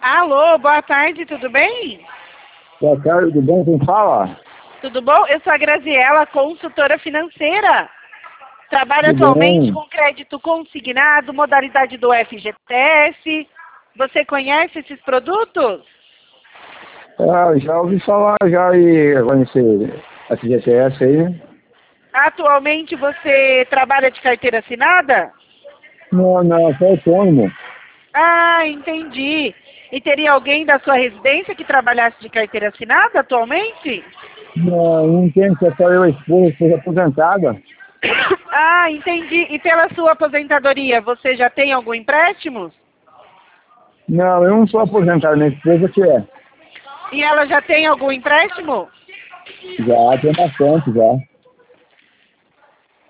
Alô, boa tarde, tudo bem? Boa tarde, tudo bem? Quem fala? Tudo bom? Eu sou a Graziela, consultora financeira. Trabalho Tudo atualmente bem? com crédito consignado, modalidade do FGTS. Você conhece esses produtos? Já ouvi falar já e conhecer a FGTS aí, né? Atualmente você trabalha de carteira assinada? Não, sou autônomo. Ah, entendi. E teria alguém da sua residência que trabalhasse de carteira assinada atualmente? Não tem que é só eu e a esposa aposentada. Ah, entendi. E pela sua aposentadoria, você já tem algum empréstimo? Não, eu não sou aposentado, minha esposa que é. E ela já tem algum empréstimo? Já, tem bastante já.